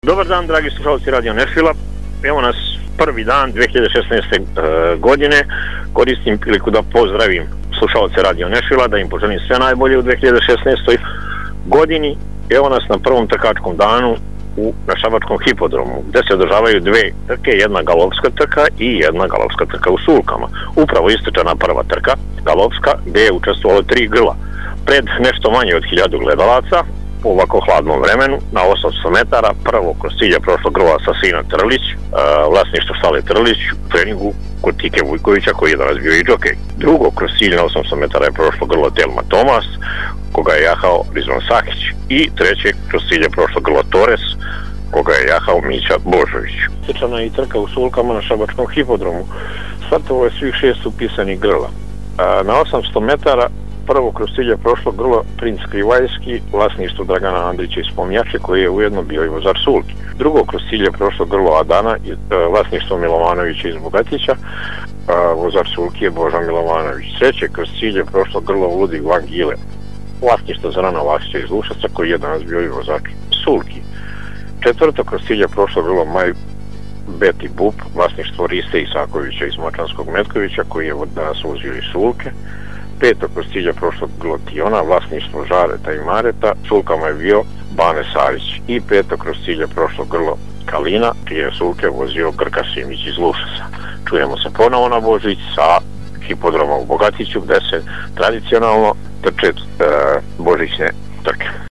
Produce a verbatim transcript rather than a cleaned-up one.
Dobar dan, dragi slušalci Radio Nešvila. Evo nas prvi dan dve hiljade šesnaeste. godine. Koristim priliku da pozdravim slušalce Radio Nešvila, da im poželim sve najbolje u dve hiljade šesnaestoj. godini. Evo nas na prvom trkačkom danu u na šabačkom hipodromu, gde se održavaju dve trke, jedna galopska trka i jedna galopska trka u sulkama. Upravo istrčana prva trka, galopska, gde je učestvovalo tri grla. Pred nešto manje od hiljadu gledalaca, u ovako hladnom vremenu, na osamsto metara, prvo kroz cilja prošlo grlo Asasina Trlić, vlasništvo štale Trlić, u treningu kod Tike Vujkovića, koji je danas bio i džokej. Drugo kroz cilj na osamsto metara je prošlo grlo Telma Tomas, koga je jahao Rizvan Sakić. I treće kroz cilj je prošlo grlo Torres, koga je jahao Mića Božović. Sečana je i trka u sulkama na šabačkom hipodromu. Startovo je svih šest upisanih grla. Na osamsto metara prvo kroz cilj je prošlo grlo Princ Krivajski, vlasništvo Dragana Andrića iz Pomjače, koji je ujedno bio i vozač sulki. Drugo kroz cilj je prošlo grlo Adana, vlasništvo Milovanovića iz Bogatića, vozač sulki je Boža Milovanović. Treće kroz cilj je prošlo grlo Ludvig van Gile, vlasništvo Zorana Vasića iz Lušaca, koji je danas bio i vozač sulki. Četvrto kroz cilj je prošlo grlo Maj Beti Bup, vlasništvo Riste Isakovića iz Mačanskog Metkovića, koji je danas vozio i sulke. Peto kroz cilj je prošlo grlo Tiona, vlasništvo Žareta i Mareta, sulkama je bio Bane Savić. I peto kroz cilj je prošlo grlo Kalina, čije sulke vozio Grka Simić iz Lušaca. Čujemo se ponovo na Božić sa hipodroma u Bogatiću, gde se tradicionalno trče e, božićne trke.